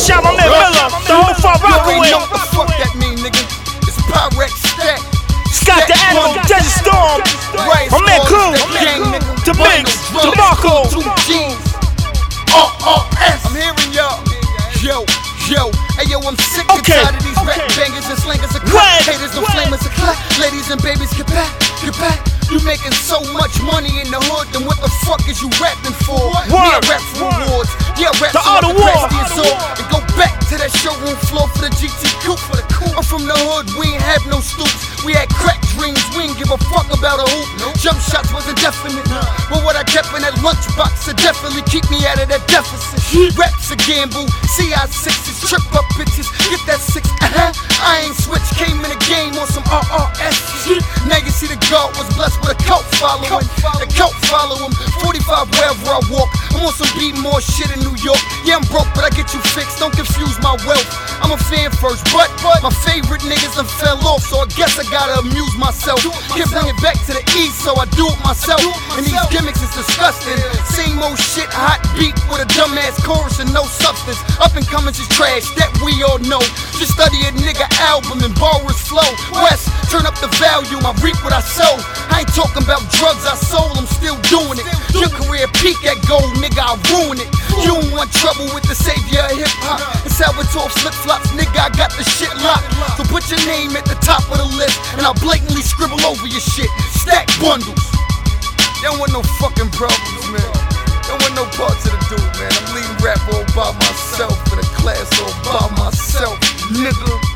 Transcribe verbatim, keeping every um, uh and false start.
shout my man Miller, the whole Far Rockaway. You already know what the fuck that mean, nigga. It's Pyrex Stack. Scott the Animal, Desert Storm, Right, my man Clue, the Bigs, the Marco. R R S. I'm hearing y'all. Yo, yo, hey yo, I'm sick and Okay. tired of these rap bangers and slangers and clap. Haters and flamers and clap. Ladies and babies, get back, get back. You making so much money in the hood, then what the fuck is you rapping for? Yeah, rap for awards. Yeah, rap The so Art I of can War. praise the assault and go back to that showroom floor for the G T coupe for the coupe. I'm from the hood, we ain't have no stoops. We had crack dreams, we ain't give a fuck about a hoop. Jump shots wasn't definite, but what I kept in that lunchbox would definitely keep me out of that deficit. Raps a gamble, C I sixes, trip up bitches, get that six. Uh-huh. I ain't switched, came in the game on some R R S. Now you see the God was blessed with a cult following. The cult follow him, forty-five wherever I walk. I'm on some beat more shit in New York. Yeah, I'm broke, but I get you fixed. Don't confuse my wealth. I'm a fan first, but my favorite niggas done fell off, so I guess I gotta amuse myself. Can't bring it back to the east, so I do it myself. And these gimmicks is disgusting. Same old shit, hot beat with a dumbass chorus and no substance. Up and coming is trash, that we all know. Just study a nigga album and borrow his flow. West, turn up the volume, I reap what I sow. I ain't talking about drugs I sold, I'm still doing it. Your career peak at gold, nigga, I ruin it. You don't want trouble with the savior of hip hop. It's Salvatore flip flops, nigga, I got the shit locked. So put your name at the top of the list, and I'll blatantly scribble over your shit. Stack bundles. Don't want no fucking problems, man. Don't want no parts of the dude, man. I'm leading rap all by myself, in a class all by myself, nigga.